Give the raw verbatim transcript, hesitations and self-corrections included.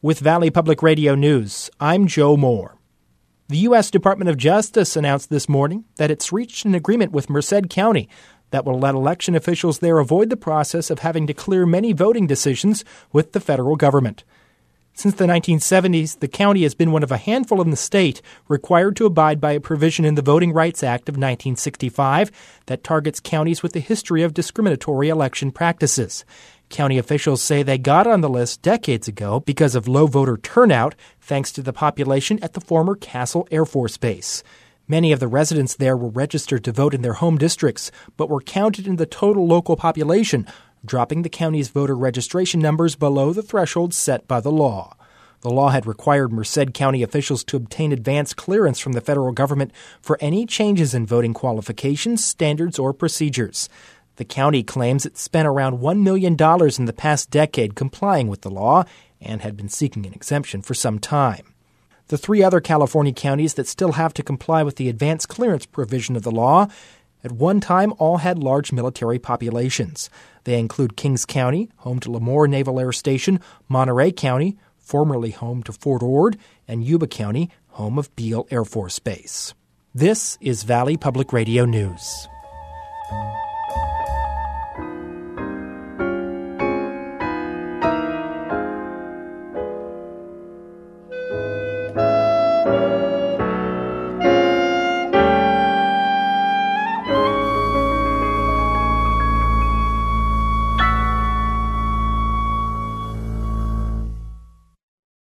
With Valley Public Radio News, I'm Joe Moore. The U S Department of Justice announced this morning that it's reached an agreement with Merced County that will let election officials there avoid the process of having to clear many voting decisions with the federal government. Since the nineteen seventies, the county has been one of a handful in the state required to abide by a provision in the Voting Rights Act of nineteen sixty-five that targets counties with a history of discriminatory election practices. County officials say they got on the list decades ago because of low voter turnout, thanks to the population at the former Castle Air Force Base. Many of the residents there were registered to vote in their home districts, but were counted in the total local population, dropping the county's voter registration numbers below the threshold set by the law. The law had required Merced County officials to obtain advance clearance from the federal government for any changes in voting qualifications, standards, or procedures. The county claims it spent around one million dollars in the past decade complying with the law and had been seeking an exemption for some time. The three other California counties that still have to comply with the advance clearance provision of the law at one time all had large military populations. They include Kings County, home to Lemoore Naval Air Station, Monterey County, formerly home to Fort Ord, and Yuba County, home of Beale Air Force Base. This is Valley Public Radio News.